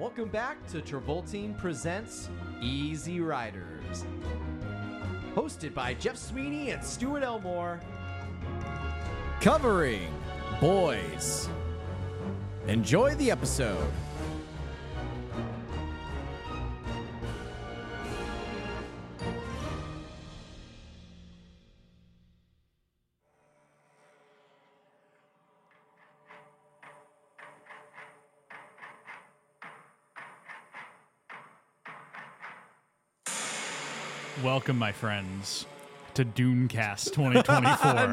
Welcome back to Travoltine Presents Easy Riders. Hosted by Jeff Sweeney and Stuart Elmore. Covering Boys. Enjoy the episode. Welcome, my friends, to Dunecast 2024.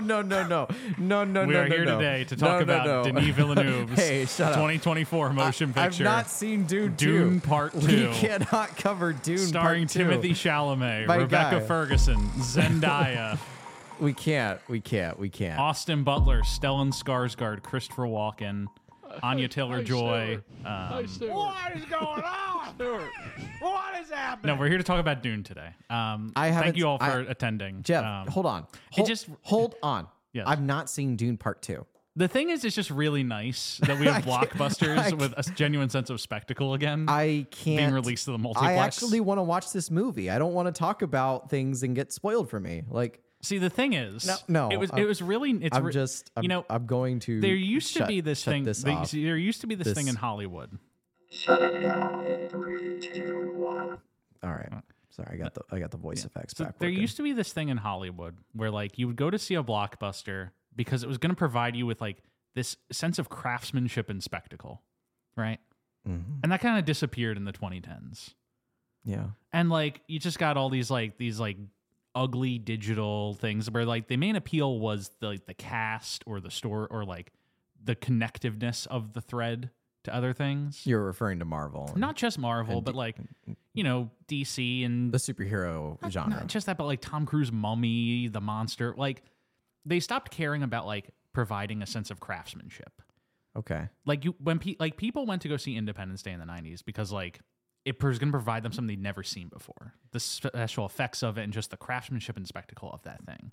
No. We are here today to talk about Denis Villeneuve's Hey, shut up. 2024 motion picture. I've not seen Dune 2. Dune Part 2. We cannot cover Dune starring Part 2. Timothy Chalamet, My Rebecca guy. Ferguson, Zendaya, We can't. Austin Butler, Stellan Skarsgård, Christopher Walken, Anya Taylor-Joy. What is going on, Stuart? What is happening? No, we're here to talk about Dune today. Thank you all for attending. Jeff, hold on. Hold on. Yes. I've not seen Dune Part 2. The thing is, it's just really nice that we have blockbusters with a genuine sense of spectacle again. I can't. Being released to the multiplex. I actually want to watch this movie. I don't want to talk about things and get spoiled for me. Like, see, the thing is, No, it was really. It's I'm going to. There used to be this thing. off. There used to be this thing in Hollywood. Shut it down in 3, 2, 1. All right. Sorry, I got the voice effects So back. there used to be this thing in Hollywood where like you would go to see a blockbuster because it was going to provide you with like this sense of craftsmanship and spectacle, right? Mm-hmm. And that kind of disappeared in the 2010s. Yeah. And like you just got all these ugly digital things where like the main appeal was the cast or the story or like the connectiveness of the thread to other things. You're referring to Marvel. Not just Marvel, but like, DC and the superhero genre. not just that, but like Tom Cruise Mummy, The Monster. Like they stopped caring about like providing a sense of craftsmanship. Okay. Like people went to go see Independence Day in the 90s because like it was going to provide them something they'd never seen before. The special effects of it and just the craftsmanship and spectacle of that thing.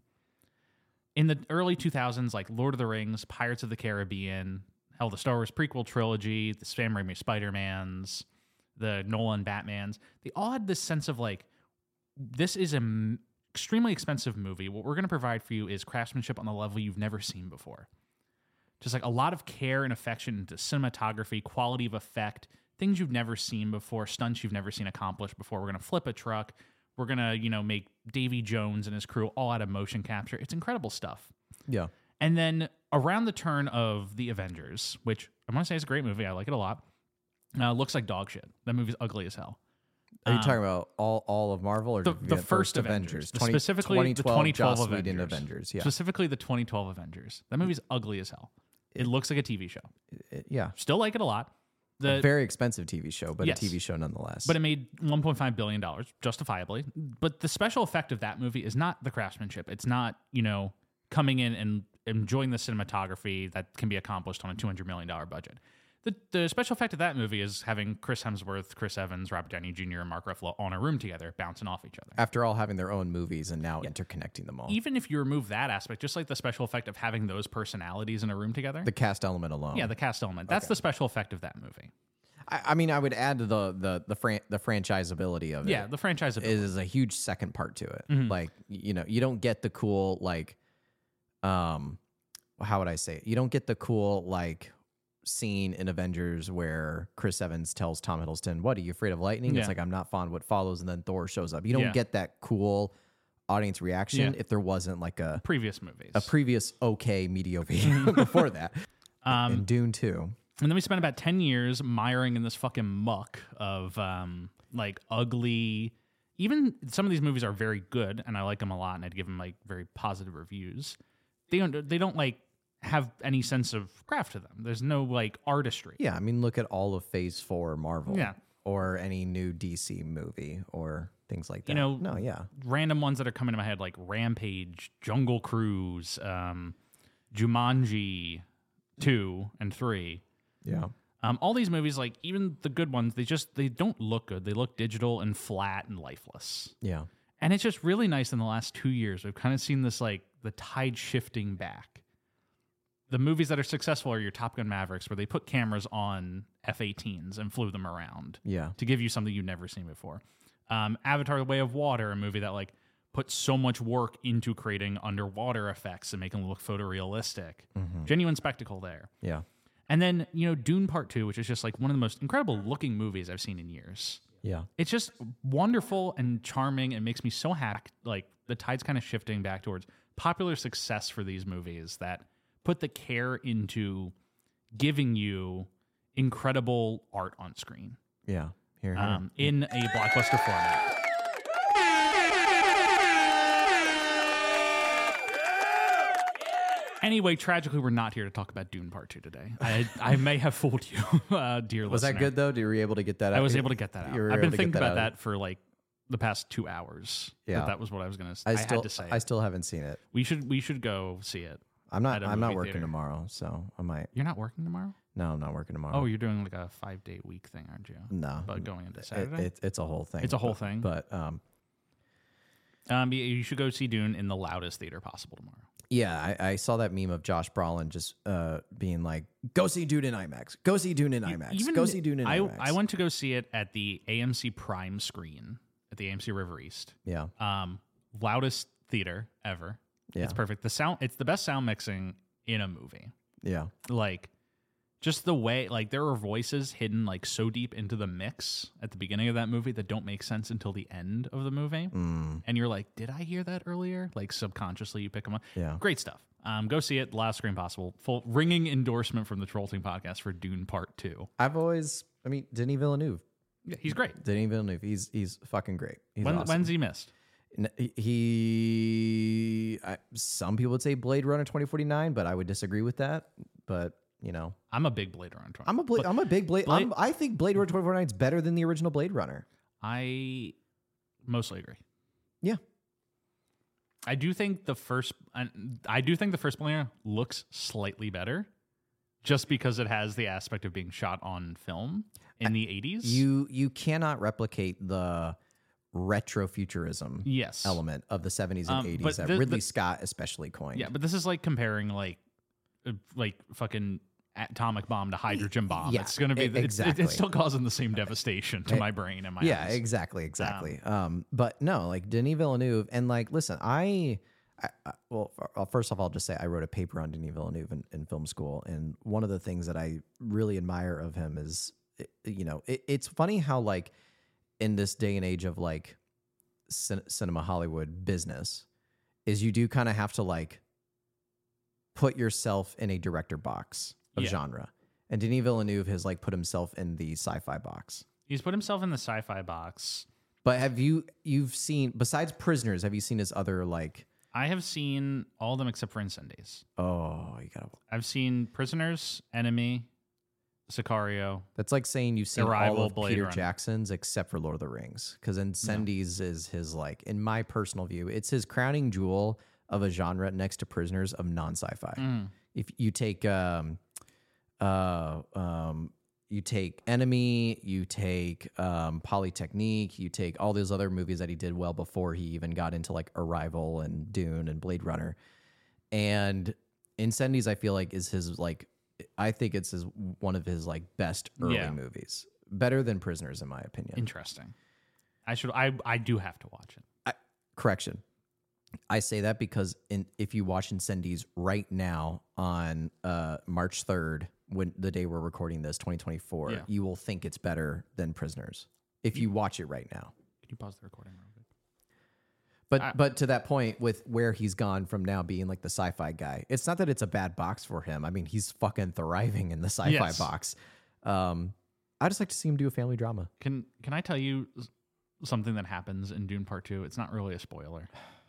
In the early 2000s, like Lord of the Rings, Pirates of the Caribbean, hell, the Star Wars prequel trilogy, the Sam Raimi Spider-Mans, the Nolan Batmans, they all had this sense of like, this is an extremely expensive movie. What we're going to provide for you is craftsmanship on the level you've never seen before. Just like a lot of care and affection into cinematography, quality of effect, things you've never seen before, stunts you've never seen accomplished before. We're going to flip a truck. We're going to, make Davy Jones and his crew all out of motion capture. It's incredible stuff. Yeah. And then around the turn of The Avengers, which I want to say is a great movie. I like it a lot. Looks like dog shit. That movie's ugly as hell. Are you talking about all of Marvel or The first Avengers. Specifically the 2012 Joss Avengers. Whedon Avengers. Yeah. Specifically the 2012 Avengers. That movie's ugly as hell. It looks like a TV show. Yeah. Still like it a lot. A very expensive TV show, but Yes. a TV show nonetheless. But it made $1.5 billion, justifiably. But the special effect of that movie is not the craftsmanship. It's not, coming in and enjoying the cinematography that can be accomplished on a $200 million budget. The special effect of that movie is having Chris Hemsworth, Chris Evans, Robert Downey Jr., and Mark Ruffalo on a room together, bouncing off each other. After all having their own movies and now interconnecting them all. Even if you remove that aspect, just like the special effect of having those personalities in a room together. The cast element alone. Yeah, the cast element. That's the special effect of that movie. I mean, I would add the franchisability of it. Yeah, the franchise of it. Is a huge second part to it. Like, you don't get the cool, like, how would I say it? You don't get the cool, like, scene in Avengers where Chris Evans tells Tom Hiddleston, "What, are you afraid of lightning?" Yeah. It's like, "I'm not fond of what follows," and then Thor shows up. You don't get that cool audience reaction if there wasn't like a previous movies. previous okay mediocre before that. And Dune 2. And then we spent about 10 years miring in this fucking muck of like ugly. Even some of these movies are very good, and I like them a lot, and I'd give them like very positive reviews. They don't like have any sense of craft to them. There's no like artistry. Yeah, I mean, look at all of Phase 4 Marvel. Yeah. Or any new DC movie or things like that. Random ones that are coming to my head like Rampage, Jungle Cruise, Jumanji 2 and 3. Yeah. All these movies, like even the good ones, they don't look good. They look digital and flat and lifeless. Yeah. And it's just really nice in the last 2 years. We've kind of seen this like the tide shifting back. the movies that are successful are your Top Gun Mavericks, where they put cameras on F-18s and flew them around Yeah. to give you something you've never seen before. Avatar: The Way of Water, a movie that like put so much work into creating underwater effects and making them look photorealistic. Genuine spectacle there. Yeah. And then, Dune Part 2, which is just like one of the most incredible looking movies I've seen in years. Yeah. It's just wonderful and charming and makes me so happy. Like the tide's kind of shifting back towards popular success for these movies that put the care into giving you incredible art on screen Yeah. Here. in a blockbuster format. Anyway, tragically, we're not here to talk about Dune Part 2 today. I may have fooled you, dear Was listener. that good though? Were you able to get that out? I was able to get that out. You were I've able been to get thinking that about out. that for like the past 2 hours. Yeah. That was what I was going to say. I had to say I it. still haven't seen it. We should go see it. I'm not at a I'm not movie working theater. tomorrow, so I might. You're not working tomorrow? No, I'm not working tomorrow. Oh, you're doing like a 5-day week thing, aren't you? no. But going into Saturday? It's a whole thing. It's a whole thing. But You should go see Dune in the loudest theater possible tomorrow. yeah, I saw that meme of Josh Brolin just being like, "Go see Dune in IMAX. Go see Dune in IMAX. Go see Dune in IMAX." I went to go see it at the AMC Prime screen at the AMC River East. Yeah. Loudest theater ever. Yeah. It's perfect. It's the best sound mixing in a movie. Yeah. Like just the way, like there are voices hidden like so deep into the mix at the beginning of that movie that don't make sense until the end of the movie. And you're like, did I hear that earlier? Like subconsciously you pick them up. Yeah. Great stuff. Go see it. Last screen possible. Full ringing endorsement from the Troll Team podcast for Dune Part 2. Denis Villeneuve. Yeah, he's great. Denis Villeneuve. He's fucking great. He's awesome. When's he missed? Some people would say Blade Runner 2049, but I would disagree with that. But I'm a big Blade Runner. I'm a big Blade. I think Blade Runner 2049 is better than the original Blade Runner. I mostly agree. Yeah. I do think the first Blade Runner looks slightly better, just because it has the aspect of being shot on film in the 80s. You cannot replicate the retrofuturism yes element of the 70s and 80s but that Ridley Scott especially coined. Yeah, but this is like comparing like fucking atomic bomb to hydrogen bomb. Yeah, it's going to be exactly. it's still causing the same devastation to my brain and my Yeah, eyes. exactly. But no, like Denis Villeneuve, and like, listen, first off, I'll just say I wrote a paper on Denis Villeneuve in film school, and one of the things that I really admire of him is, it's funny how like in this day and age of like cinema Hollywood business, is you do kind of have to like put yourself in a director box of genre. And Denis Villeneuve has like put himself in the sci-fi box. He's put himself in the sci-fi box. But you've seen, besides Prisoners, have you seen his other like? I have seen all of them except for Incendies. Oh, you gotta. I've seen Prisoners, Enemy, Sicario. That's like saying you've seen Arrival, all of Blade Peter Runner. Jackson's except for Lord of the Rings, because Incendies is his like, in my personal view, it's his crowning jewel of a genre next to Prisoners of non-sci-fi. If you take you take Enemy, you take Polytechnique, you take all those other movies that he did well before he even got into like Arrival and Dune and Blade Runner. And Incendies, I feel like, is his like, I think it's one of his like best early movies. Better than Prisoners, in my opinion. Interesting. I do have to watch it. Correction. I say that because if you watch Incendies right now on March 3rd, when the day we're recording this, 2024, you will think it's better than Prisoners if you watch it right now. Can you pause the recording real quick? But to that point, with where he's gone from now being like the sci-fi guy, it's not that it's a bad box for him. I mean, he's fucking thriving in the sci-fi box. I just like to see him do a family drama. Can I tell you something that happens in Dune Part 2? It's not really a spoiler.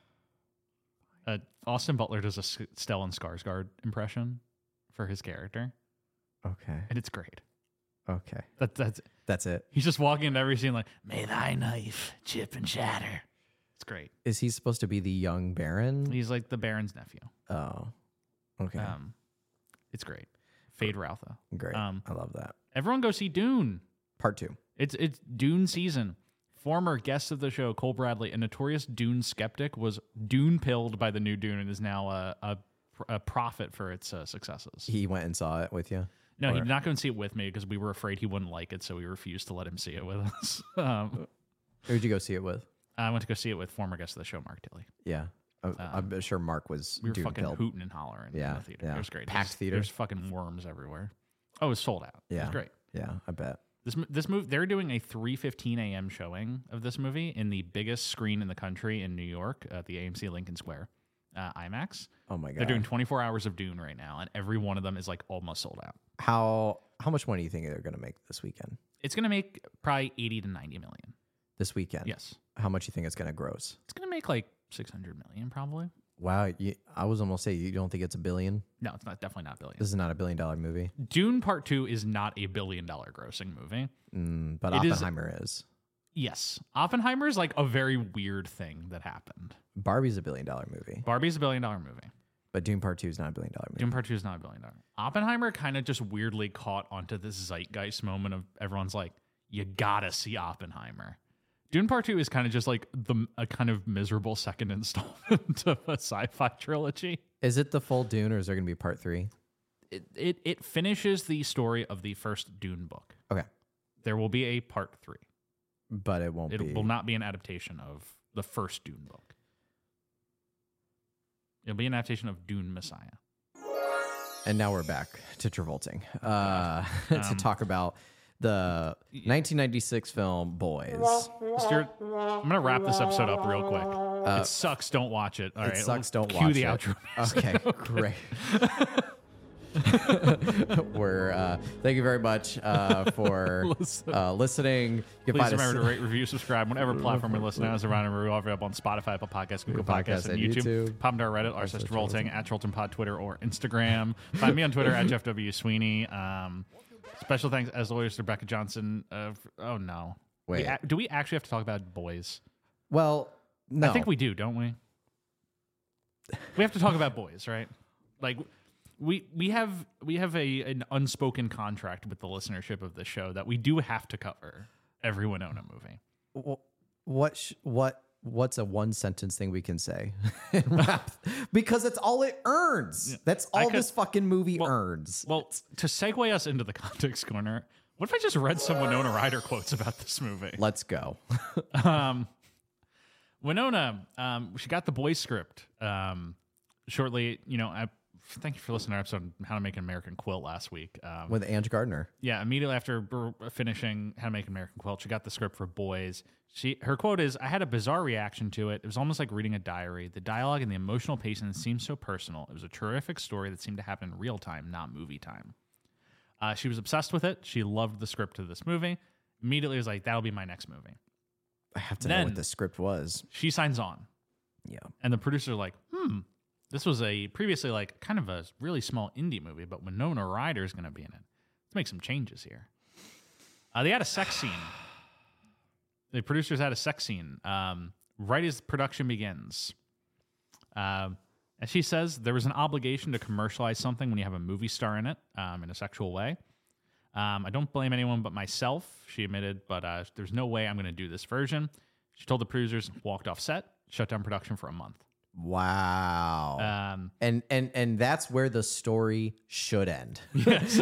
Austin Butler does a Stellan Skarsgård impression for his character, Okay. and it's great. Okay. That's it. He's just walking into every scene like, "May thy knife chip and shatter." It's great. Is he supposed to be the young Baron? He's like the Baron's nephew. Oh. Okay. It's great. Fade Routha. Great. I love that. Everyone go see Dune. Part 2. It's Dune season. Former guest of the show, Cole Bradley, a notorious Dune skeptic, was Dune-pilled by the new Dune and is now a profit for its successes. He went and saw it with you. No, he did not go and see it with me because we were afraid he wouldn't like it, so we refused to let him see it with us. Who'd you go see it with? I went to go see it with former guest of the show, Mark Tilley. Yeah. I'm sure Mark was We were Dune fucking pilled. hooting and hollering in Yeah, the theater. yeah. It was great. Packed theater? There's fucking worms everywhere. Oh, it was sold out. It Yeah. was great. Yeah, I bet. This movie, they're doing a 3:15 a.m. showing of this movie in the biggest screen in the country in New York at the AMC Lincoln Square IMAX. Oh my god. They're doing 24 hours of Dune right now, and every one of them is like almost sold out. How much money do you think they're going to make this weekend? It's going to make probably 80 to 90 million. This weekend? Yes. How much do you think it's going to gross? It's going to make like 600 million probably. Wow, I was almost say you don't think it's $1 billion? No, it's not. Definitely not billion. This is not $1 billion movie, Dune Part 2 is not a $1 billion grossing movie. but It is- Oppenheimer is. Yes. Oppenheimer is like a very weird thing that happened. Barbie's $1 billion movie, Barbie's a $1 billion movie. but Dune Part 2 is not $1 billion movie. Dune Part 2 is not $1 billion. Oppenheimer kind of just weirdly caught onto this zeitgeist moment of everyone's like, you gotta see Oppenheimer. Dune Part 2 is kind of just like a kind of miserable second installment of a sci-fi trilogy. Is it the full Dune, or is there going to be Part 3? It finishes the story of the first Dune book. Okay, There will be a Part 3. but it won't be. It will not be an adaptation of the first Dune book. It'll be an adaptation of Dune Messiah. And now we're back to Travolting to talk about the 1996 film Boys. Stuart, I'm going to wrap this episode up real quick. It sucks. Don't watch it. All right. Sucks. Don't Cue watch the it. outro. Okay, great. We're thank you very much for listening. You can Please find remember us to rate, review, subscribe, whatever platform you're listening on. Around and we're available on Spotify, Apple Podcasts, Google Podcasts, and YouTube. Pop into our Reddit, r/Travolting, at TravoltingPod, Twitter, or Instagram. Find me on Twitter at Jeff W. Sweeney. Special thanks, as always, to Rebecca Johnson. Oh, no. Wait. Do we actually have to talk about Boys? Well, no. I think we do, don't we? We have to talk about Boys, right? Like we have an unspoken contract with the listenership of the show that we do have to cover every Winona movie. What's a one sentence thing we can say? Because that's all it earns. Yeah. That's all this fucking movie earns. Well, to segue us into the context corner, what if I just read some Winona Ryder quotes about this movie? Let's go. Winona, she got the Boys script shortly. Thank you for listening to our episode on How to Make an American Quilt last week. With Ange Gardner. Yeah, immediately after finishing How to Make an American Quilt, she got the script for Boys. Her quote is, "I had a bizarre reaction to it. It was almost like reading a diary. The dialogue and the emotional pacing seemed so personal. It was a terrific story that seemed to happen in real time, not movie time." She was obsessed with it. She loved the script of this movie. Immediately was like, that'll be my next movie. I have to know Then- what the script was. She signs on. Yeah. And the producers are like, this was a previously like kind of a really small indie movie, but Winona Ryder is going to be in it. Let's make some changes here. They had a sex scene. The producers had a sex scene right as production begins. As she says, there was an obligation to commercialize something when you have a movie star in it in a sexual way. I don't blame anyone but myself, she admitted, but there's no way I'm going to do this version. She told the producers, walked off set, shut down production for a month. Wow. And that's where the story should end. Yes.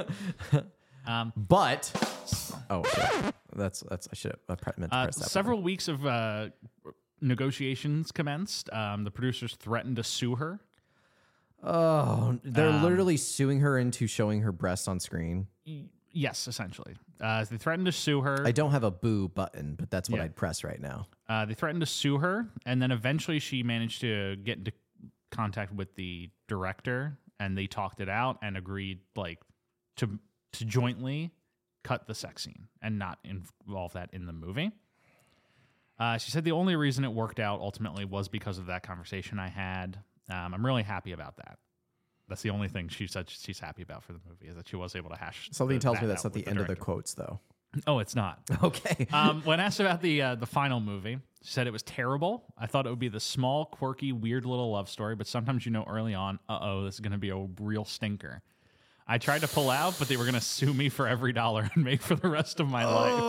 But yeah. That's I should have meant to press that several weeks of negotiations commenced. The producers threatened to sue her. Oh, they're literally suing her into showing her breasts on screen. Yes, essentially. They threatened to sue her. I don't have a boo button, but that's what Yeah. I'd press right now. They threatened to sue her, and then eventually she managed to get into contact with the director, and they talked it out and agreed to jointly cut the sex scene and not involve that in the movie. She said the only reason it worked out ultimately was because of that conversation I had. I'm really happy about that. That's the only thing she said she's happy about for the movie, is that she was able to hash. Something tells me that that's out not the with end of the director. quotes, though. Oh, it's not. Okay. When asked about the final movie, she said it was terrible. I thought it would be the small, quirky, weird little love story, but sometimes you know early on, this is going to be a real stinker. I tried to pull out, but they were going to sue me for every dollar and make for the rest of my life.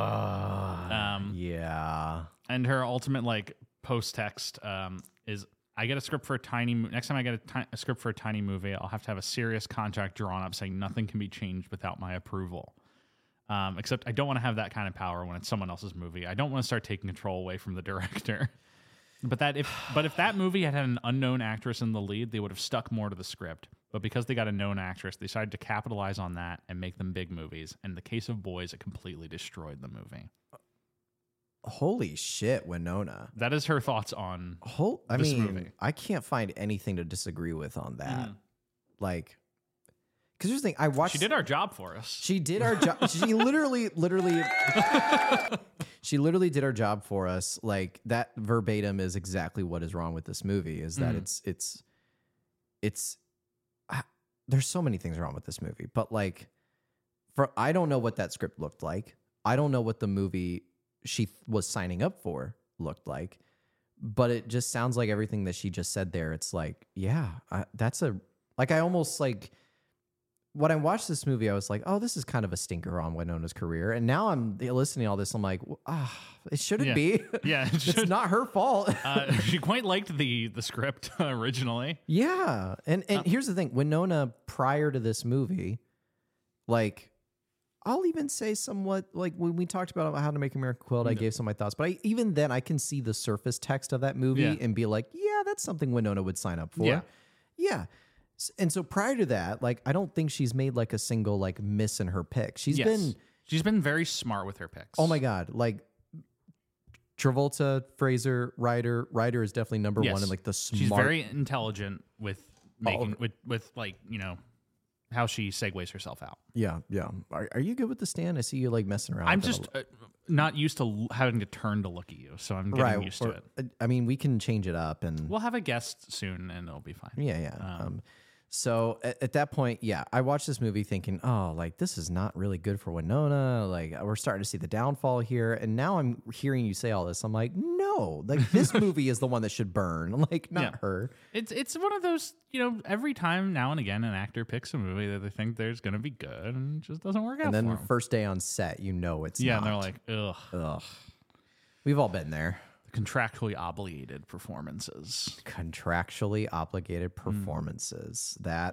Yeah. And her ultimate post text is, I get a script for a tiny. Next time I get a script for a tiny movie, I'll have to have a serious contract drawn up saying nothing can be changed without my approval. Except I don't want to have that kind of power when it's someone else's movie. I don't want to start taking control away from the director. But if that movie had an unknown actress in the lead, they would have stuck more to the script. But because they got a known actress, they decided to capitalize on that and make them big movies. In the case of Boys, it completely destroyed the movie. Holy shit, Winona. That is her thoughts on this movie. I can't find anything to disagree with on that. Like, because here's the thing, I watched. She did our job for us. She did our job. She literally, she literally did our job for us. Like that verbatim is exactly what is wrong with this movie. Is that it's. There's so many things wrong with this movie, but like, I don't know what that script looked like. I don't know what the movie she was signing up for looked like, but it just sounds like everything that she just said there. It's like, yeah, I almost like when I watched this movie, I was like, oh, this is kind of a stinker on Winona's career. And now I'm listening to all this. I'm like, it shouldn't be. Yeah, it's not her fault. She quite liked the script originally. Yeah. And here's the thing, Winona prior to this movie, like, I'll even say somewhat like when we talked about How to Make America Quilt, I gave some of my thoughts, but even then I can see the surface text of that movie and be like, yeah, that's something Winona would sign up for. Yeah. And so prior to that, like, I don't think she's made like a single like miss in her pick. She's been very smart with her picks. Oh my God. Like Travolta, Fraser, Ryder is definitely number one in like the smart. She's very intelligent with making with like, you know, how she segues herself out. Yeah. Are you good with the stand? I see you like messing around. I'm just not used to having to turn to look at you, so I'm getting used to it. I mean, we can change it up, and we'll have a guest soon, and it'll be fine. Yeah. So at that point, I watched this movie thinking, oh, like this is not really good for Winona. Like we're starting to see the downfall here, and now I'm hearing you say all this. I'm like, no, like this movie is the one that should burn, like not her. It's one of those, you know, every time now and again an actor picks a movie that they think there's gonna be good, and it just doesn't work out. And then for the them. First day on set, you know it's not. And they're like, ugh. We've all been there. Contractually obligated performances. That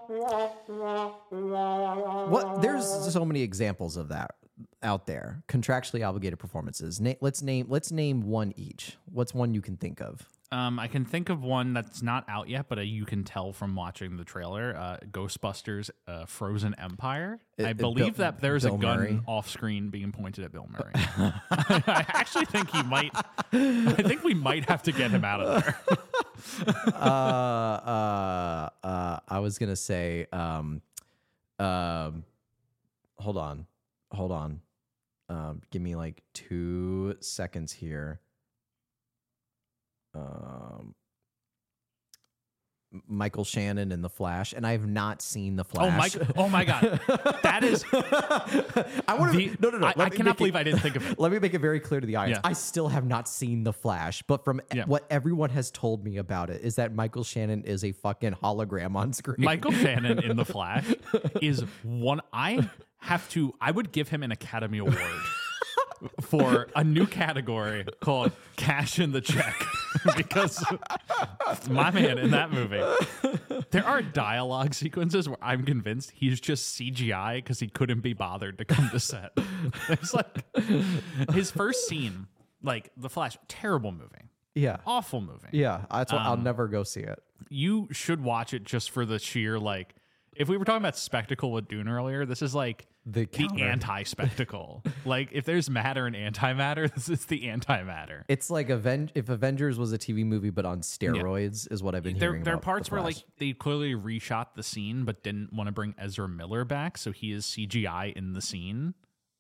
there's so many examples of that out there. Contractually obligated performances. Let's name one each. What's one you can think of? I can think of one that's not out yet, but you can tell from watching the trailer. Ghostbusters: Frozen Empire. I believe that there's a gun Murray. off screen being pointed at Bill Murray. I actually think he might. I think we might have to get him out of there. I was gonna say, hold on. Give me like 2 seconds here. Michael Shannon in The Flash, and I have not seen The Flash. Oh my God, that is. I want to. No. I cannot believe I didn't think of it. Let me make it very clear to the audience. Yeah. I still have not seen The Flash, but from what everyone has told me about it is that Michael Shannon is a fucking hologram on screen. Michael Shannon in The Flash is one. I would give him an Academy Award for a new category called Cash in the Check because my man in that movie, there are dialogue sequences where I'm convinced he's just CGI because he couldn't be bothered to come to set. It's like his first scene, like The Flash, terrible movie. Yeah. Awful movie. Yeah. That's why I'll never go see it. You should watch it just for the sheer, like, if we were talking about spectacle with Dune earlier, this is like the anti-spectacle. Like, if there's matter and antimatter, this is the antimatter. It's like if Avengers was a TV movie but on steroids, is what I've been hearing. There are about parts The where Flash. like they clearly reshot the scene but didn't want to bring Ezra Miller back, so he is CGI in the scene.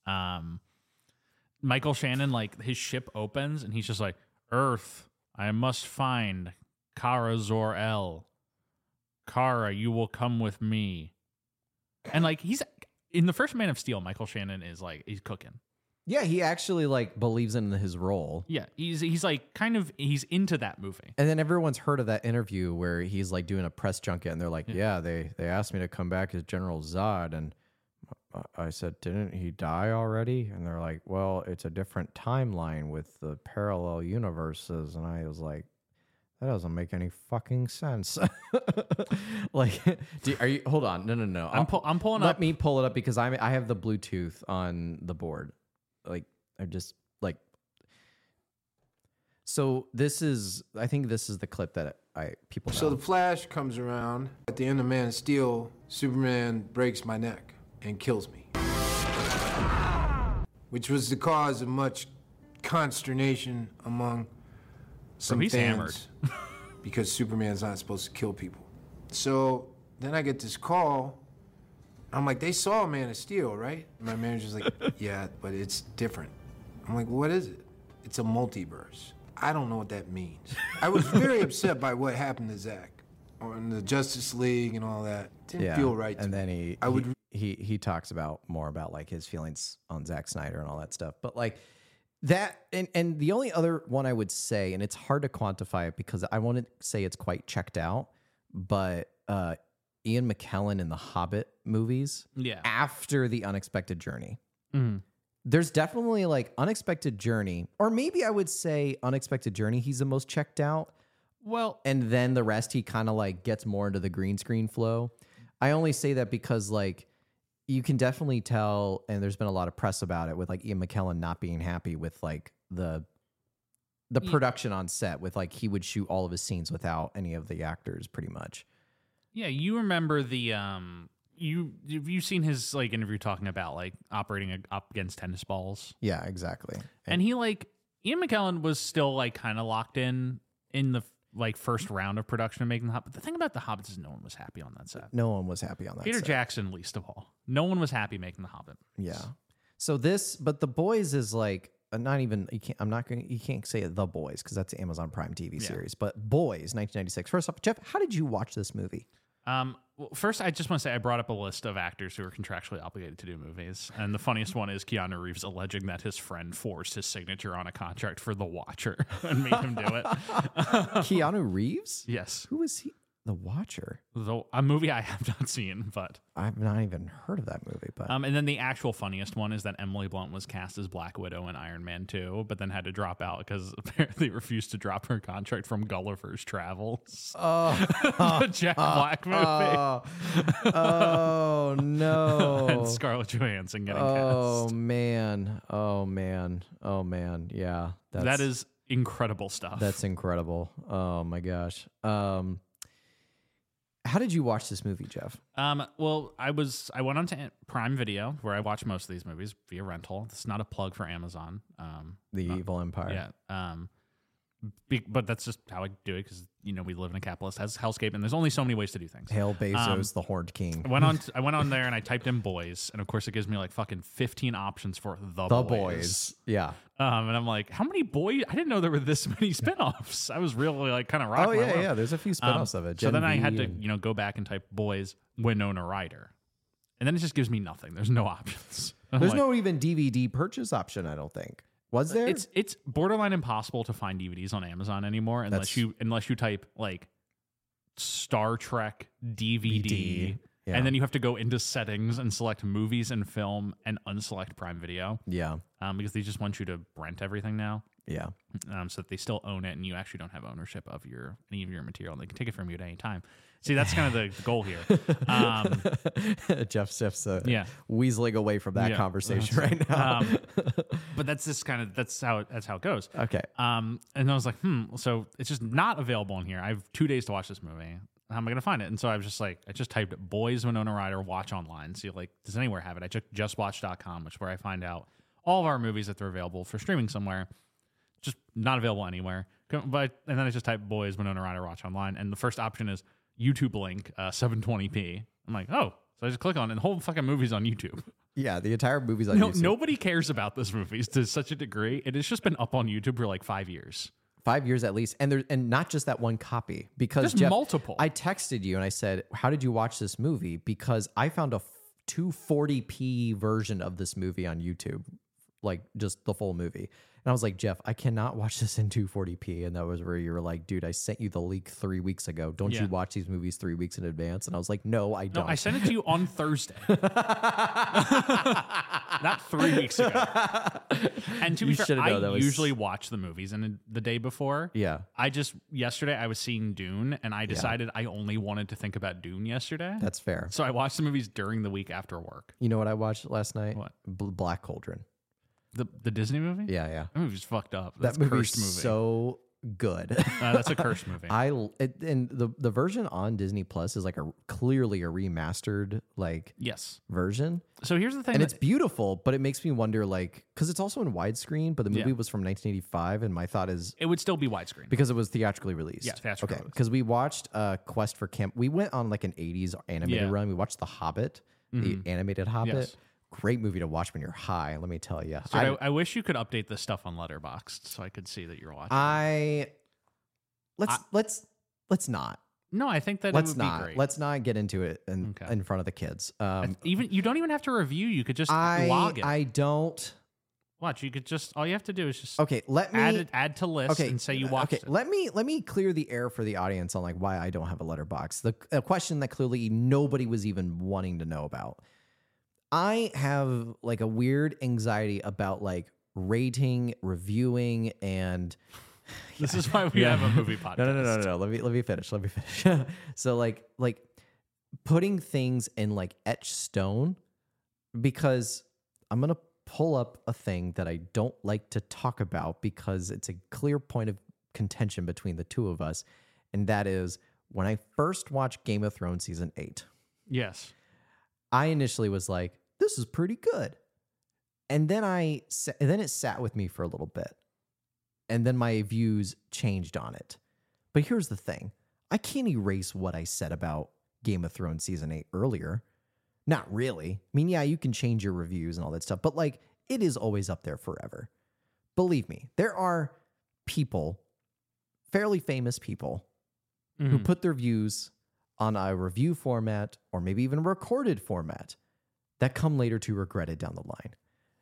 Michael Shannon, like, his ship opens and he's just like, Earth, I must find Kara Zor-El. Kara, you will come with me. And like, he's in the first Man of Steel, Michael Shannon is like, he's cooking. Yeah, he actually like believes in his role. Yeah, he's like kind of, he's into that movie. And then everyone's heard of that interview where he's like doing a press junket and they're like, yeah, they asked me to come back as General Zod. And I said, didn't he die already? And they're like, well, it's a different timeline with the parallel universes. And I was like, That doesn't make any fucking sense. Like, are you? Hold on, no. I'm pulling up. Let me pull it up because I have the Bluetooth on the board. Like, I just like. So I think this is the clip that people know. So the Flash comes around. At the end of Man of Steel, Superman breaks my neck and kills me. Which was the cause of much consternation among some he's fans. hammered. Because Superman's not supposed to kill people. So then I get this call. I'm like, they saw Man of Steel, right? My manager's like, yeah, but it's different. I'm like, what is it? It's a multiverse. I don't know what that means. I was very upset by what happened to Zach on the Justice League and all that. Didn't feel right to and me. then he talks about more about like his feelings on Zack Snyder and all that stuff. But like that, and the only other one I would say, and it's hard to quantify it because I want to say it's quite checked out, but Ian McKellen in the Hobbit movies, after the Unexpected Journey. There's definitely like Unexpected Journey, or maybe I would say Unexpected Journey, he's the most checked out. Well, And then the rest, he kind of like gets more into the green screen flow. I only say that because like you can definitely tell, and there's been a lot of press about it with like Ian McKellen not being happy with like the production on set with like he would shoot all of his scenes without any of the actors pretty much. yeah, you remember the you've seen his like interview talking about like operating up against tennis balls. Yeah, exactly. And he like Ian McKellen was still like kind of locked in the like first round of production of making the Hobbit. But the thing about the Hobbits is no one was happy on that set. No one was happy on that Peter set. Jackson least of all. No one was happy making the Hobbit. Yeah. So but The Boys is like not even you can't say The Boys because that's the Amazon Prime TV series. But Boys 1996. First off, Jeff, how did you watch this movie? Well, first, I just want to say I brought up a list of actors who are contractually obligated to do movies. And the funniest one is Keanu Reeves alleging that his friend forced his signature on a contract for The Watcher and made him do it. Keanu Reeves? Yes. Who is he? The Watcher. Though a movie I have not seen, but I've not even heard of that movie. But and then the actual funniest one is that Emily Blunt was cast as Black Widow in Iron Man 2, but then had to drop out because apparently refused to drop her contract from Gulliver's Travels. The Jack Black movie. Oh no! And Scarlett Johansson getting cast. Oh man! Yeah, That is incredible stuff. That's incredible. Oh my gosh. How did you watch this movie, Jeff? Well, I went on to Prime Video where I watch most of these movies via rental. This is not a plug for Amazon. The Evil Empire. Yeah. But that's just how I do it because we live in a capitalist hellscape, and there's only so many ways to do things. Hail Bezos, the Horned King. I went on there and I typed in boys, and of course it gives me like fucking 15 options for the boys. Yeah. And I'm like, how many boys? I didn't know there were this many spinoffs. I was really like kind of rocking. Oh yeah. There's a few spinoffs of it. So then I had to go back and type boys Winona Ryder, and then it just gives me nothing. There's no options. There's no even DVD purchase option. I don't think. Was there? It's borderline impossible to find DVDs on Amazon anymore unless you type like Star Trek DVD. Yeah. And then you have to go into settings and select movies and film and unselect Prime Video. Yeah. Because they just want you to rent everything now. Yeah. So that they still own it and you actually don't have ownership of any of your material. And they can take it from you at any time. See, that's kind of the goal here. Jeff Stiff's weaseling away from that conversation right now. But that's how it goes. Okay. And I was like, so it's just not available in here. I have 2 days to watch this movie. How am I going to find it? And so I was just like, I just typed Boys Winona Ryder watch online. See, like, does anywhere have it? I checked justwatch.com, which is where I find out all of our movies that they're available for streaming somewhere. Just not available anywhere. And then I just typed Boys Winona Ryder watch online. And the first option is YouTube link 720p. I'm like, oh. So I just click on it, and the whole fucking movie's on YouTube. Yeah, the entire movie's on YouTube. Nobody cares about this movie to such a degree. It has just been up on YouTube for like 5 years. 5 years at least, and not just that one copy. Because there's Jeff, multiple. I texted you and I said, "How did you watch this movie?" Because I found a 240p version of this movie on YouTube, like just the full movie. I was like, Jeff, I cannot watch this in 240p. And that was where you were like, dude, I sent you the leak 3 weeks ago. Don't Yeah. you watch these movies 3 weeks in advance? And I was like, no, I don't. No, I sent it to you on Thursday. Not 3 weeks ago. And to be You fair, should've known that I was- usually watch the movies and the day before. Yeah. Yesterday I was seeing Dune and I decided I only wanted to think about Dune yesterday. That's fair. So I watched the movies during the week after work. You know what I watched last night? What? Black Cauldron. The Disney movie? Yeah, yeah. That movie's fucked up. That's That a movie's cursed movie. so good. That's a cursed movie. And the version on Disney Plus is like clearly a remastered like Yes. version. So here's the thing. And that- it's beautiful, but it makes me wonder, like, because it's also in widescreen, but the movie Yeah. was from 1985, and my thought is it would still be widescreen. because it was theatrically released. Yeah, theatrically Okay, released. because we watched Quest for Camp. We went on like an 80s animated Yeah. run. We watched The Hobbit, the animated Hobbit. Yes. Great movie to watch when you're high. Let me tell you. So I wish you could update the stuff on Letterboxd so I could see that you're watching. Let's not. No, I think that Let's it would not. be great. Let's not get into it Okay. in front of the kids. Even you don't even have to review. You could just log it. I don't. Watch. You could just all you have to do is just Okay, let me add to list and say you watched it. Let me clear the air for the audience on like why I don't have a letterbox. A question that clearly nobody was even wanting to know about. I have like a weird anxiety about like rating, reviewing, and This is why we have a movie podcast. no. Let me finish. So like putting things in like etched stone, because I'm gonna pull up a thing that I don't like to talk about because it's a clear point of contention between the two of us, and that is when I first watched Game of Thrones season 8. Yes. I initially was like, this is pretty good. And then it sat with me for a little bit. And then my views changed on it. But here's the thing. I can't erase what I said about Game of Thrones season 8 earlier. Not really. I mean, yeah, you can change your reviews and all that stuff, but like it is always up there forever. Believe me, there are people, fairly famous people, who put their views on a review format or maybe even a recorded format that come later to regret it down the line.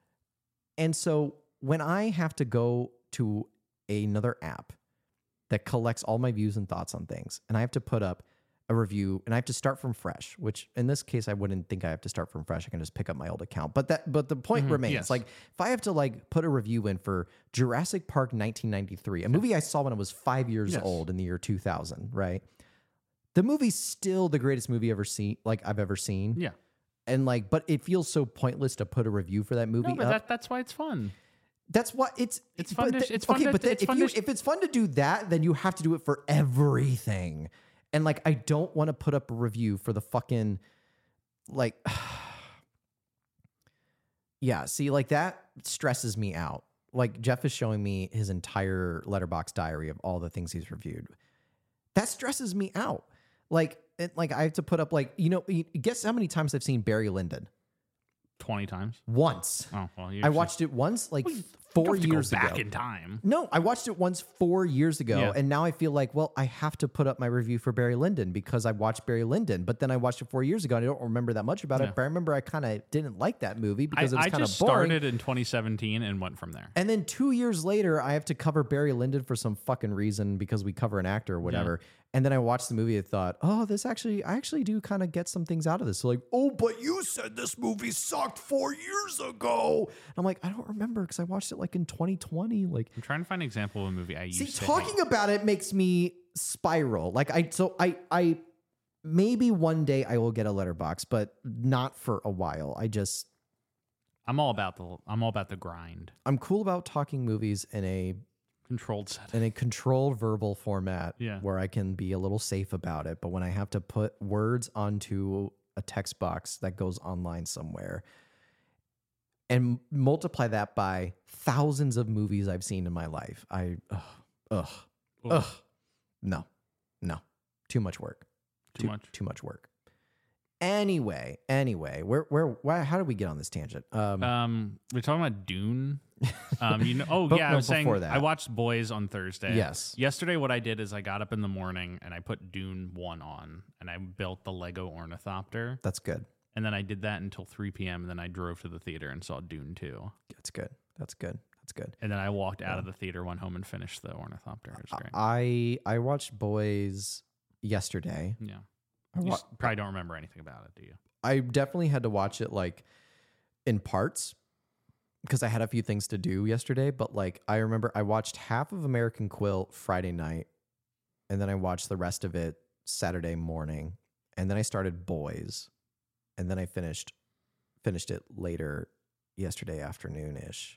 And so when I have to go to another app that collects all my views and thoughts on things, and I have to put up a review and I have to start from fresh, which in this case, I wouldn't think I have to start from fresh. I can just pick up my old account. But the point remains, yes. like if I have to like put a review in for Jurassic Park 1993, a movie I saw when I was 5 years Yes. old in the year 2000, right? The movie's still the greatest movie I've ever seen. Yeah. And like, but it feels so pointless to put a review for that movie No, but up. that's why it's fun. That's what it's fun but to- it's fun okay, to- but then it's fun to- if it's fun to do that, then you have to do it for everything. And like, I don't want to put up a review for the fucking like, yeah. See, like that stresses me out. Like Jeff is showing me his entire letterbox diary of all the things he's reviewed. That stresses me out. Like I have to put up like, guess how many times I've seen Barry Lyndon? 20 times. Once. Oh well, I watched it once, like 4 years go ago. back in time. No, I watched it once 4 years ago, Yeah. and now I feel like, well, I have to put up my review for Barry Lyndon because I watched Barry Lyndon, but then I watched it 4 years ago, and I don't remember that much about Yeah. it. But I remember I kind of didn't like that movie because it was I kind just of boring. started in 2017 and went from there. And then 2 years later, I have to cover Barry Lyndon for some fucking reason because we cover an actor or whatever. And then I watched the movie and thought, oh, I actually do kind of get some things out of this. So like, oh, but you said this movie sucked 4 years ago. And I'm like, I don't remember because I watched it like in 2020. Like, I'm trying to find an example of a movie I used see, to talking hate. about it makes me spiral. Like I maybe one day I will get a letterbox, but not for a while. I'm all about the grind. I'm cool about talking movies in a Controlled setting. controlled verbal format Yeah. where I can be a little safe about it. But when I have to put words onto a text box that goes online somewhere and multiply that by thousands of movies I've seen in my life, no, too much work. Too much. Too much work. Anyway, how did we get on this tangent? We're talking about Dune. But I no, was saying before that. I watched Boys on Thursday. Yes. Yesterday, what I did is I got up in the morning and I put Dune 1 on and I built the Lego Ornithopter. That's good. And then I did that until 3 p.m. And then I drove to the theater and saw Dune 2. That's good. That's good. And then I walked out of the theater, went home, and finished the Ornithopter. It was great. I watched Boys yesterday. Yeah. You probably don't remember anything about it, do you? I definitely had to watch it like in parts because I had a few things to do yesterday. But like I remember I watched half of American Quilt Friday night, and then I watched the rest of it Saturday morning, and then I started Boys, and then I finished it later yesterday afternoon ish.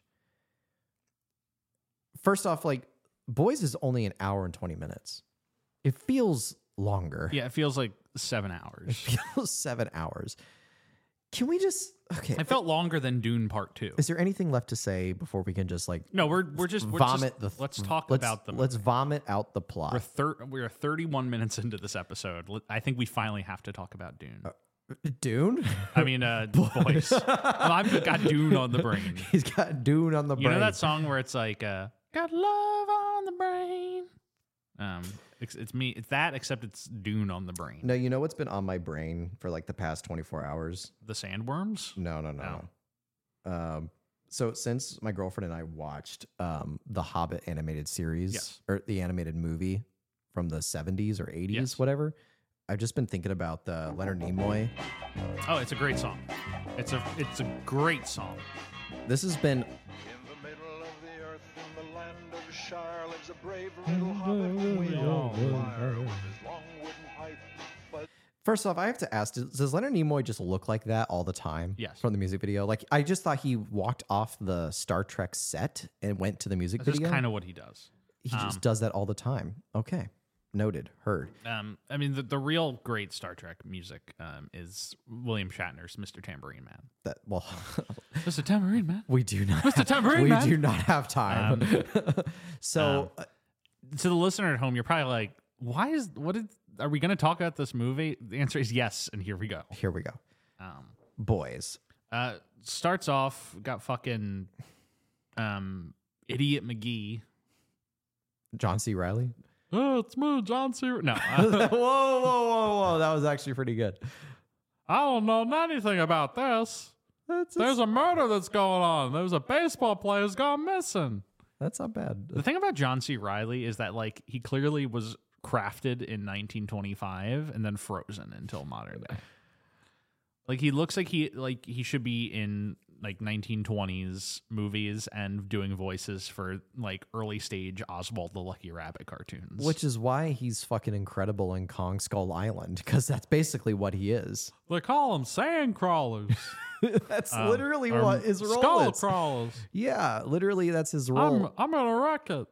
First off, like Boys is only an hour and 20 minutes. It feels longer. Yeah, it feels like 7 It hours. feels 7 hours. Can we just It felt longer than Dune Part 2. Is there anything left to say before we can just like No, we're just vomit the? let's talk about them. Let's vomit out the plot. We're 31 minutes into this episode. I think we finally have to talk about Dune. Dune. I mean, Boys. I've got Dune on the brain. He's got Dune on the brain. You know that song where it's like, got love on the brain? It's me. It's that, except it's Dune on the brain. No, you know what's been on my brain for like the past 24 hours? The sandworms? No. So since my girlfriend and I watched the Hobbit animated series, Yes. or the animated movie from the 70s or 80s, Yes. whatever, I've just been thinking about the Leonard Nimoy. Oh, it's a great song. It's a great song. This has been In the middle of the earth, in the land of Shire, lives a brave little hobbit. We all admire with his long wooden pipe. But First off, I have to ask, does Leonard Nimoy just look like that all the time? Yes. From the music video? Like, I just thought he walked off the Star Trek set and went to the music That's video. just kind of what he does. He just does that all the time. Okay. Noted. Heard. I mean, the real great Star Trek music is William Shatner's Mr. Tambourine Man. That, well, Mr. Tambourine Man. we do not. Mr. Tambourine we Man. do not have time. So, To the listener at home, you're probably like, are we going to talk about this movie? The answer is yes, and here we go. here we go. Um, Boys. starts off, got fucking Idiot McGee. John C. Reilly. Oh, it's me, John C. No, whoa. That was actually pretty good. I don't know anything about this. There's a murder that's going on. There's a baseball player who's gone missing. That's not bad. The thing about John C. Reilly is that like he clearly was crafted in 1925 and then frozen until modern day. Like he looks like he should be in like 1920s movies and doing voices for like early stage Oswald the Lucky Rabbit cartoons. Which is why he's fucking incredible in Kong Skull Island, because that's basically what he is. they call them sand crawlers. That's literally or what his role skull is. crawlers. Yeah, literally that's his role. I'm gonna wreck it.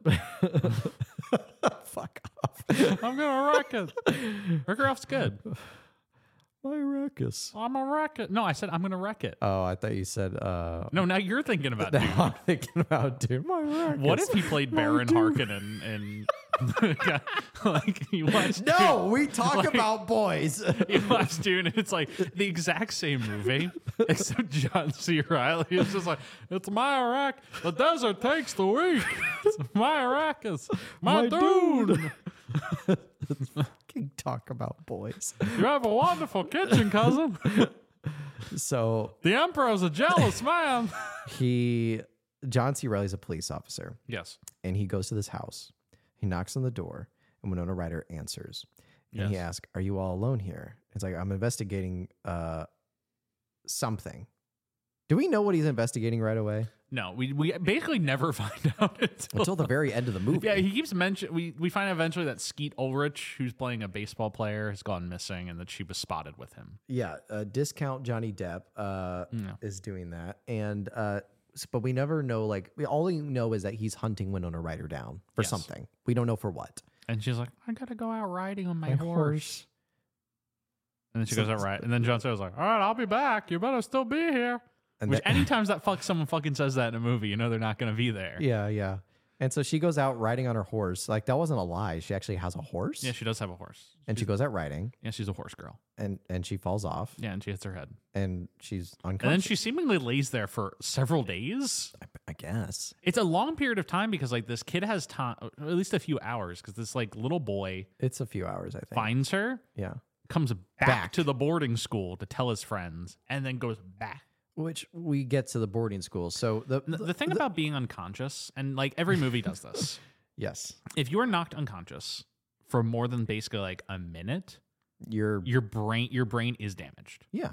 Fuck off. I'm gonna wreck it. Rick-Raff's good. My ruckus. I'm gonna wreck it. No, I said I'm gonna wreck it. Oh, I thought you said No, now you're thinking about Dune. now I'm thinking about Dune. My ruckus. What if he played Baron Harkonnen and like you watch No, we talk about boys. you watch Dune and it's like the exact same movie except John C. Reilly is just like, it's my Iraq. The desert takes the week. It's my Arrakis. My Dune. Fucking talk about boys. You have a wonderful kitchen, cousin. So The Emperor's a jealous man. John C. Reilly's a police officer, Yes. and he goes to this house. He knocks on the door, and Winona Ryder answers. And he Yes. asks, "Are you all alone here?" It's like, "I'm investigating something." Do we know what he's investigating right away? No, we basically never find out Until the very end of the movie. Yeah, he keeps mentioning. We find out eventually that Skeet Ulrich, who's playing a baseball player, has gone missing, and that she was spotted with him. Yeah, discount Johnny Depp is doing that, and but we never know. Like, all we know is that he's hunting Winona Ryder down for Yes. something. We don't know for what. And she's like, "I gotta go out riding on my horse." And then she goes out right, and then Jon Snow's like, "All right, I'll be back. You better still be here." And Which that- anytime someone fucking says that in a movie, you know they're not gonna be there. Yeah. And so she goes out riding on her horse. Like, that wasn't a lie. She actually has a horse. Yeah, she does have a horse. And she goes out riding, Yeah, she's a horse girl. and she falls off, Yeah, and she hits her head. and she's unconscious. And then she seemingly lays there for several days. I guess. It's a long period of time because like this kid has time, at least a few hours, because this like little boy It's a few hours, I think. finds her, Yeah. comes Back. back to the boarding school to tell his friends, and then goes back. which we get to the boarding school. So The thing about being unconscious, and like every movie does this, yes, if you are knocked unconscious for more than basically like a minute, your your brain is damaged. yeah.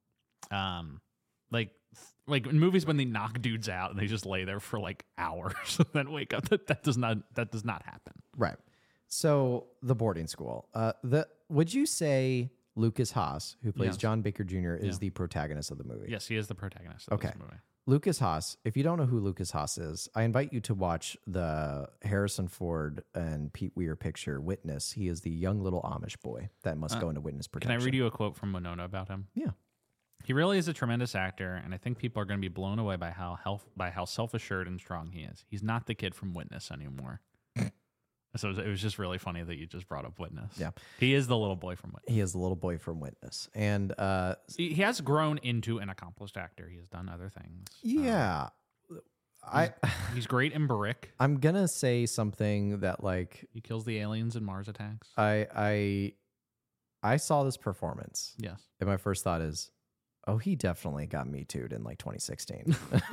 Like in movies when they knock dudes out and they just lay there for like hours and then wake up, that does not happen. Right. So the boarding school. Would you say Lucas Haas, who plays Yes. John Baker Jr., is the protagonist of the movie? Yes, he is the protagonist of Okay. this movie. Lucas Haas. If you don't know who Lucas Haas is, I invite you to watch the Harrison Ford and Pete Weir picture Witness. He is the young little Amish boy that must go into witness Can protection. I read you a quote from Winona about him? Yeah. He really is a tremendous actor, and I think people are going to be blown away by how self-assured and strong he is. He's not the kid from Witness anymore. So it was just really funny that you just brought up Witness. Yeah. He is the little boy from Witness. He is the little boy from Witness. And He has grown into an accomplished actor. He has done other things. yeah. He's great in Barrick. I'm gonna say something that like He kills the aliens in Mars Attacks. I saw this performance Yes. and my first thought is, oh, he definitely got Me Too'd in like 2016.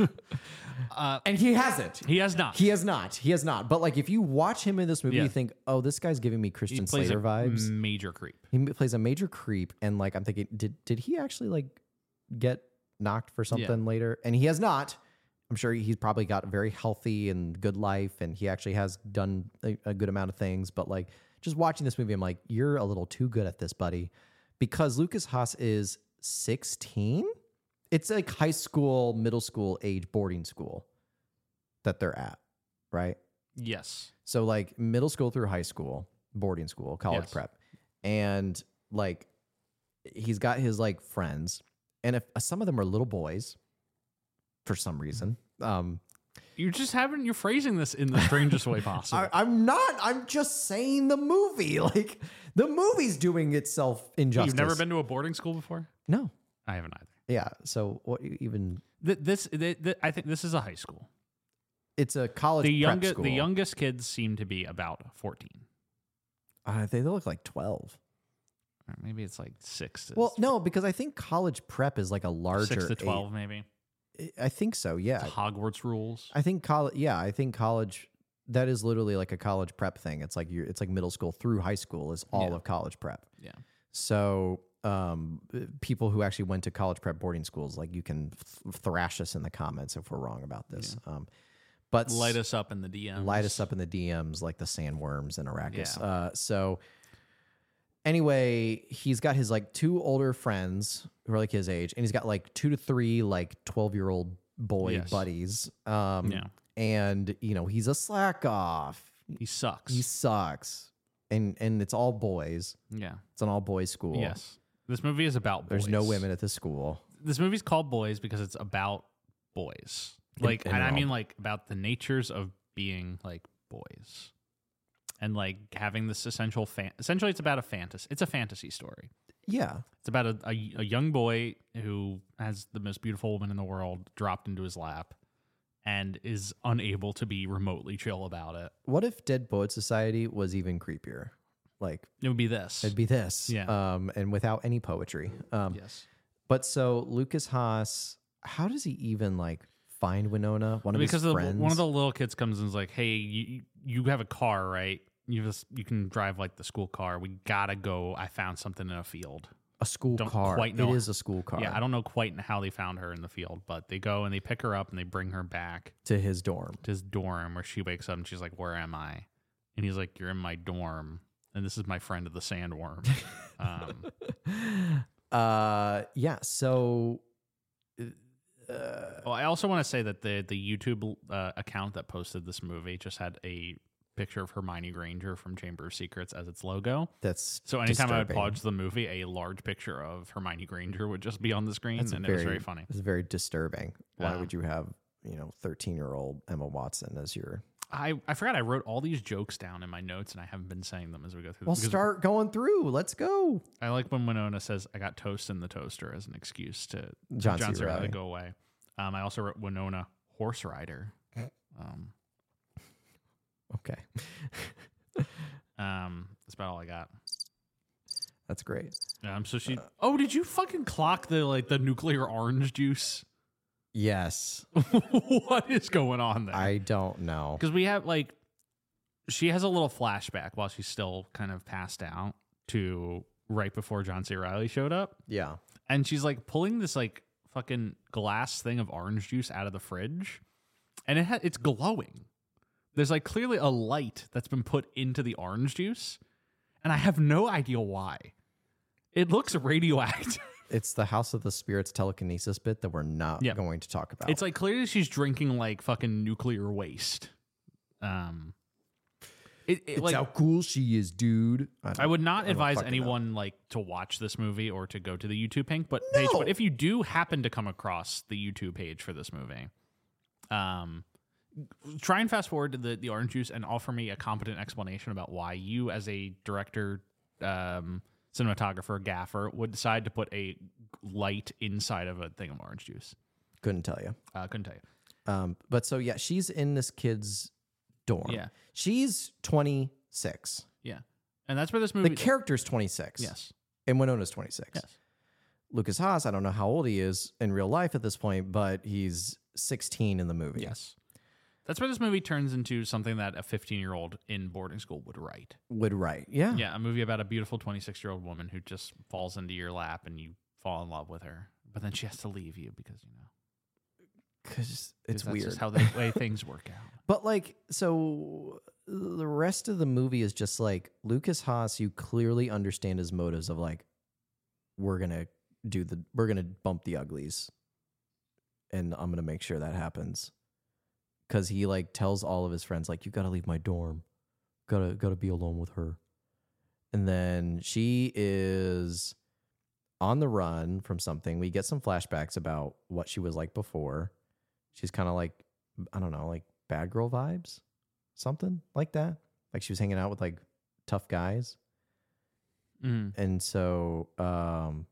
And he hasn't. He has not. He has not. He has not. But like if you watch him in this movie, Yeah. you think, oh, this guy's giving me He Christian plays Slater a vibes. major creep. He plays a major creep, and like I'm thinking, did he actually like get knocked for something later? And he has not. I'm sure he's probably got a very healthy and good life, and he actually has done a good amount of things. But like just watching this movie, I'm like, you're a little too good at this, buddy, because Lucas Haas is 16. It's like high school, middle school age boarding school that they're at, right? Yes. So like middle school through high school, boarding school, college Yes. prep. And like he's got his like friends, and if some of them are little boys for some reason. You're phrasing this in the strangest way possible. I'm not. I'm just saying the movie. Like the movie's doing itself injustice. You've never been to a boarding school before? No. I haven't either. Yeah. So what even? I think this is a high school. It's a college prep school. The youngest kids seem to be about 14. They look like 12. Or maybe it's like 6 to Well, no, because I think college prep is like a larger 6 to 12 age. maybe. I think so. Yeah. It's Hogwarts rules. I think college. Yeah, I think college. That is literally like a college prep thing. It's like it's like middle school through high school is all of college prep. Yeah. So people who actually went to college prep boarding schools, like you can thrash us in the comments if we're wrong about this. But Light us up in the DMs. light us up in the DMs like the sandworms in Arrakis. Yeah. So anyway, he's got his like 2 older friends who are like his age, and he's got like 2 to 3 like 12-year-old boy Yes. buddies. Yeah. And you know, he's a slack off. He sucks. He sucks. And it's all boys. yeah. It's an all boys school. Yes. This movie is about boys. There's no women at this school. This movie's called Boys because it's about boys. Like, and and I all- mean, like, about the natures of being like boys, and like having this essentially, it's about a fantasy. It's a fantasy story. Yeah. It's about a young boy who has the most beautiful woman in the world dropped into his lap, and is unable to be remotely chill about it. What if Dead Poet Society was even creepier? Like It would be this. it'd be this. Yeah. And without any poetry. Yes. But so Lucas Haas, how does he even like find Winona? One of Because his friends. one of the little kids comes and is like, "Hey, you have a car, right? You can drive like the school car. We gotta go. I found something in a field." a school don't car. quite know- It is a school car. Yeah, I don't know quite how they found her in the field, but they go and they pick her up and they bring her back to his dorm. to his dorm where she wakes up and she's like, "Where am I?" And he's like, "You're in my dorm, and this is my friend of the sandworm." Yeah. So Well, I also want to say that the YouTube account that posted this movie just had a picture of Hermione Granger from Chamber of Secrets as its logo. that's So anytime I would disturbing. pause the movie, a large picture of Hermione Granger would just be on the screen, That's and it was very funny. It's very disturbing. Why Yeah. would you have 13-year-old Emma Watson as your? I forgot I wrote all these jokes down in my notes, and I haven't been saying them as we go through. Well, because start going through. Let's go. I like when Winona says, "I got toast in the toaster" as an excuse to John C. C. Reilly Reilly. to go away. I also wrote Winona horse rider. Okay, That's about all I got. that's great. So she. Oh, did you fucking clock the nuclear orange juice? Yes. What is going on there? I don't know. Because we have like, she has a little flashback while she's still kind of passed out to right before John C. Reilly showed up. Yeah. And she's like pulling this like fucking glass thing of orange juice out of the fridge. And it's glowing. There's like clearly a light that's been put into the orange juice. And I have no idea why. It looks radioactive. It's the House of the Spirits telekinesis bit that we're not Yeah. going to talk about. It's like clearly she's drinking like fucking nuclear waste. it's like how cool she is, dude. I would not don't advise fucking know. anyone like to watch this movie or to go to the YouTube page. But if you do happen to come across the YouTube page for this movie, try and fast forward to the orange juice and offer me a competent explanation about why you, as a director, cinematographer, gaffer, would decide to put a light inside of a thing of orange juice. Couldn't tell you. Couldn't tell you. But so yeah, she's in this kid's dorm. Yeah. She's 26. Yeah, and that's where this movie. The character's 26. Yes. And Winona's 26. Yes. Lucas Haas, I don't know how old he is in real life at this point, but he's 16 in the movie. Yes. That's where this movie turns into something that a 15-year-old in boarding school would write. Would write. Yeah. Yeah, a movie about a beautiful 26-year-old woman who just falls into your lap and you fall in love with her. But then she has to leave you because, Because that's it's weird. just how the way things work out. But like, so the rest of the movie is just like Lucas Haas, you clearly understand his motives of like, we're going to bump the uglies. And I'm going to make sure that happens. Cause he like tells all of his friends, like, you got to leave my dorm. Got to be alone with her. And then she is on the run from something. We get some flashbacks about what she was like before. She's kind of like, I don't know, like bad girl vibes, something like that. Like she was hanging out with like tough guys. Mm. And so, I'm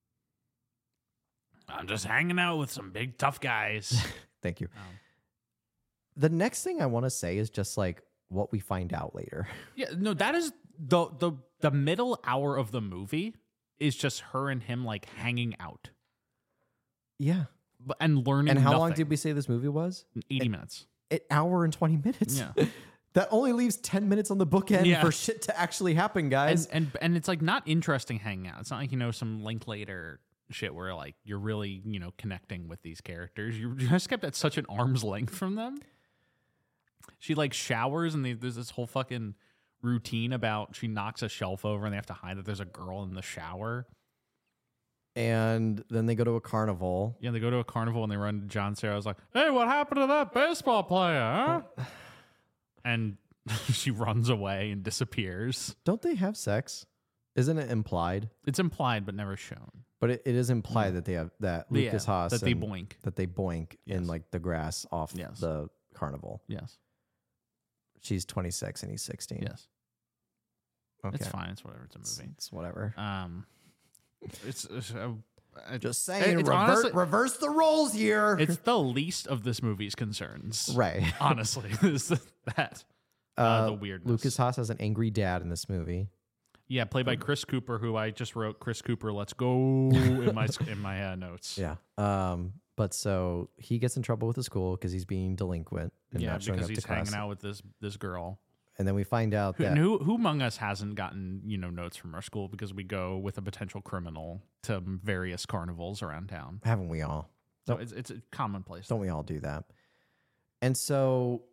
just hanging out with some big tough guys. thank you. The next thing I want to say is just like what we find out later. Yeah, no, that is the middle hour of the movie is just her and him like hanging out Yeah. and learning. And how long nothing. did we say this movie was? 80 minutes. An hour and 20 minutes. Yeah. That only leaves 10 minutes on the bookend Yeah. for shit to actually happen, guys. And it's like not interesting hanging out. It's not like, some Linklater shit where like you're really, connecting with these characters. You're just kept at such an arm's length from them. She like showers and there's this whole fucking routine about she knocks a shelf over and they have to hide that there's a girl in the shower. And then they go to a carnival. Yeah, they go to a carnival and they run to John Cena. I was like, hey, what happened to that baseball player, huh? And she runs away and disappears. Don't they have sex? Isn't it implied? It's implied but never shown. But it is implied that they have that Lucas Haas that they and- boink. that they boink in Yes. like the grass off Yes. the carnival. Yes. She's 26 and he's 16. Yes. Okay. It's fine. It's whatever. It's a movie. It's whatever. It's Just saying, it's honestly- reverse the roles here. it's the least of this movie's concerns. right. Honestly, is that the weirdness. Lucas Haas has an angry dad in this movie. Yeah, played by Chris Cooper, who I just wrote Chris Cooper, let's go in my notes. Yeah. But so he gets in trouble with the school because he's being delinquent and Yeah, not showing because up he's to class. hanging out with this girl. And then we find out that And who among us hasn't gotten notes from our school because we go with a potential criminal to various carnivals around town. haven't we all? So it's a commonplace. Don't we all do that? And so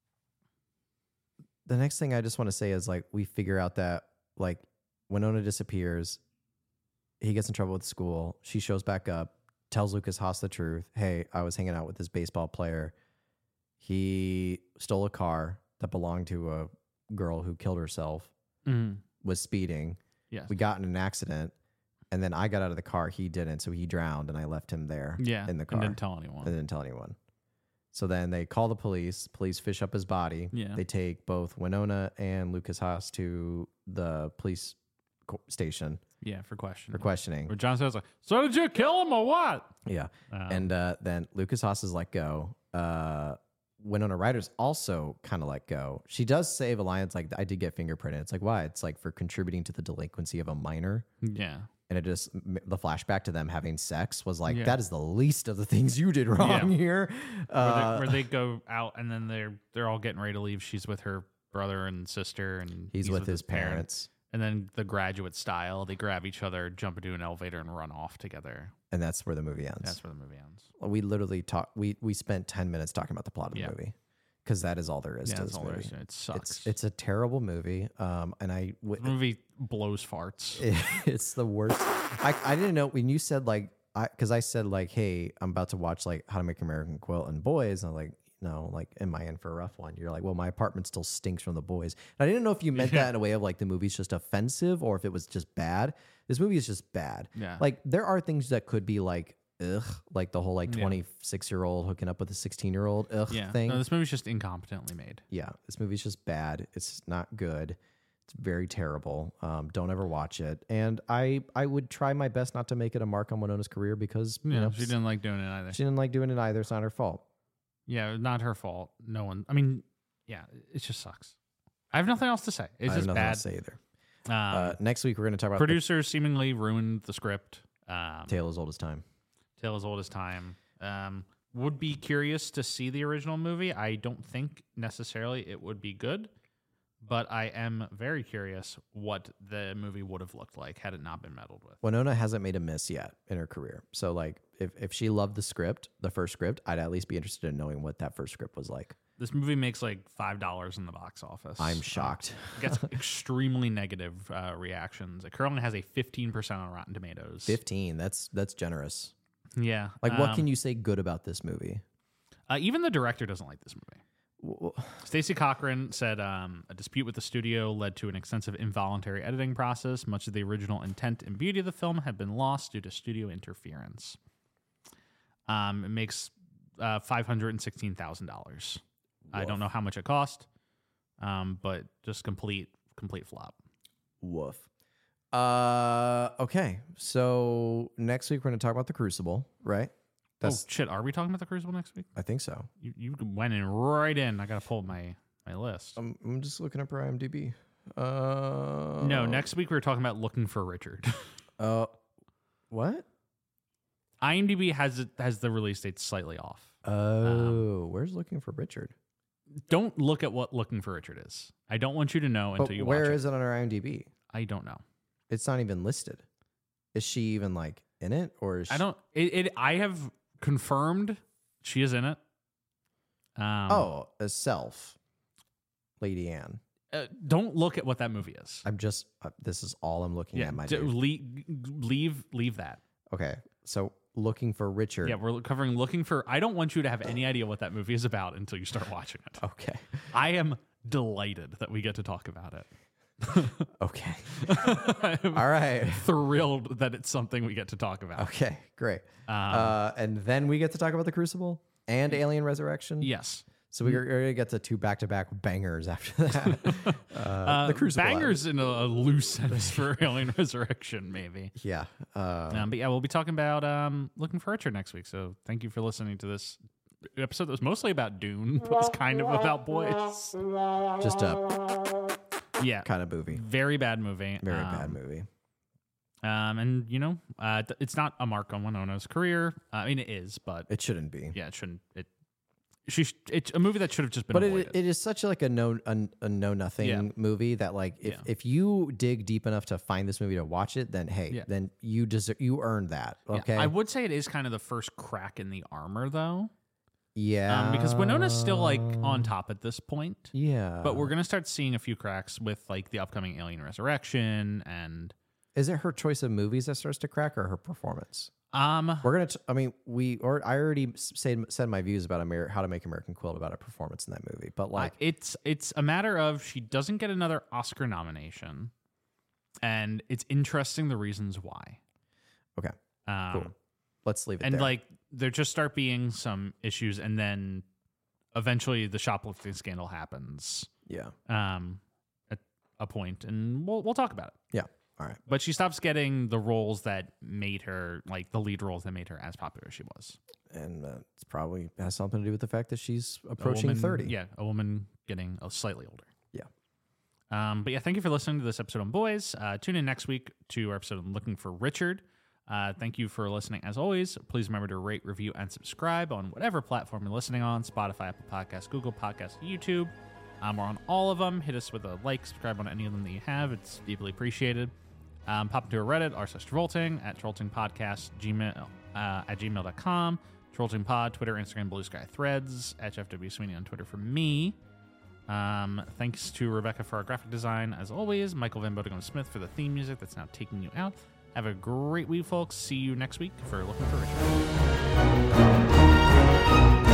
the next thing I just want to say is like we figure out that like Winona disappears, he gets in trouble with school, she shows back up, tells Lucas Haas the truth. Hey, I was hanging out with this baseball player. He stole a car that belonged to a girl who killed herself, was speeding. Yes. We got in an accident, and then I got out of the car. He didn't, so he drowned, and I left him there in the car. And didn't tell anyone. And didn't tell anyone. So then they call the police. Police fish up his body. Yeah. They take both Winona and Lucas Haas to the police station Yeah, for questioning. for questioning. Where John says like, so did you kill him or what? Yeah. And then Lucas Haas is let go. Winona Ryder's also kind of let go. She does save a line. It's like, I did get fingerprinted. It's like, why? It's like for contributing to the delinquency of a minor. Yeah. and it just the flashback to them having sex was like Yeah. that is the least of the things you did wrong here. Where they go out and then they're all getting ready to leave. She's with her brother and sister, and he's with his parents. And then the Graduate style, they grab each other, jump into an elevator, and run off together. And that's where the movie ends. That's where the movie ends. We literally we spent 10 minutes talking about the plot of the Yeah. movie because that is all there is Yeah, to that's this all there movie. is. It sucks. It's a terrible movie. And the movie blows farts. it's the worst. I didn't know when you said like because I said like, hey, I'm about to watch like How to Make American Quilt and Boys. And I'm like, no, like, am I in for a rough one? You're like, well, my apartment still stinks from the boys. And I didn't know if you meant that in a way of like the movie's just offensive or if it was just bad. This movie is just bad. Yeah. Like there are things that could be like, ugh, like the whole like 26-year-old hooking up with a 16-year-old thing. No, this movie's just incompetently made. Yeah, this movie's just bad. It's not good. It's very terrible. Don't ever watch it. And I would try my best not to make it a mark on Winona's career because you know, she didn't like doing it either. she didn't like doing it either. It's not her fault. Yeah, not her fault. No one. I mean, yeah, it just sucks. I have nothing else to say. It's I have just nothing bad. else to say either. Next week we're going to talk about Producers seemingly ruined the script. Tale as Old as Time. Tale as Old as Time. Would be curious to see the original movie. I don't think necessarily it would be good, but I am very curious what the movie would have looked like had it not been meddled with. Winona hasn't made a miss yet in her career. So like if she loved the script, the first script, I'd at least be interested in knowing what that first script was like. This movie makes like $5 in the box office. I'm shocked. It gets extremely negative reactions. It currently has a 15% on Rotten Tomatoes. 15. That's generous. Yeah. Like what can you say good about this movie? Even the director doesn't like this movie. Stacey Cochran said a dispute with the studio led to an extensive involuntary editing process. Much of the original intent and beauty of the film had been lost due to studio interference. It makes $516,000. I don't know how much it cost, but just complete flop. Woof. Okay. So next week we're going to talk about The Crucible, right? Oh shit! Are we talking about The Crucible next week? I think so. You went in right in. I gotta pull my list. I'm just looking up her IMDb. No, next week we were talking about Looking for Richard. What? IMDb has the release date slightly off. Where's Looking for Richard? Don't look at what Looking for Richard is. I don't want you to know until you watch Where it. is it on her IMDb? I don't know. It's not even listed. Is she even like in it, or is I don't. I have confirmed she is in it. As Self, Lady Anne. Don't look at what that movie is. I'm just. This is all I'm looking at. My dude. Leave that. Okay, so Looking for Richard. Yeah, we're covering Looking for. I don't want you to have any idea what that movie is about until you start watching it. Okay. I am delighted that we get to talk about it. Okay. All right. Thrilled that it's something we get to talk about. Okay, great. And then we get to talk about The Crucible and Alien Resurrection. Yes. So we're going to get to two back-to-back bangers after that. The Crucible. Bangers in a loose sense for Alien Resurrection, maybe. Yeah. But yeah, we'll be talking about Looking for Richard next week. So thank you for listening to this episode that was mostly about Dune, but it's kind of about boys. Just a Yeah. kind of movie. Very bad movie. Very bad movie. And, you know, it's not a mark on Winona's career. I mean, it is, but It shouldn't be. yeah, it shouldn't. It's a movie that should have just been But avoided. it is such like a know nothing Yeah. movie that like if you dig deep enough to find this movie to watch it, then hey, Yeah. then you earned that. Yeah. Okay. I would say it is kind of the first crack in the armor, though. Yeah. Because Winona's still like on top at this point. Yeah. But we're gonna start seeing a few cracks with like the upcoming Alien Resurrection and Is it her choice of movies that starts to crack or her performance? um We're gonna. I mean, I already said my views about How to Make American Quilt about a performance in that movie, but like, it's a matter of she doesn't get another Oscar nomination, and it's interesting the reasons why. okay, cool. Let's leave it And there. like there just start being some issues, and then eventually the shoplifting scandal happens. yeah, At a point, and we'll talk about it. yeah. All right, But she stops getting the roles that made her, like the lead roles that made her as popular as she was. and it's probably has something to do with the fact that she's A approaching woman- 30. Yeah, a woman getting slightly older. Yeah. But yeah, thank you for listening to this episode on Boys. Tune in next week to our episode on Looking for Richard. Thank you for listening. As always, please remember to rate, review, and subscribe on whatever platform you're listening on: Spotify, Apple Podcasts, Google Podcasts, YouTube. We're on all of them. Hit us with a like, subscribe on any of them that you have. It's deeply appreciated. Pop into our Reddit, r/Travolting, at Travolting Podcast, at gmail.com, Travolting Pod, Twitter, Instagram, Blue Sky Threads, at Jeff W. Sweeney on Twitter for me. Thanks to Rebecca for our graphic design, as always. Michael Van Bodegum Smith for the theme music that's now taking you out. Have a great week, folks. See you next week for Looking for Richard.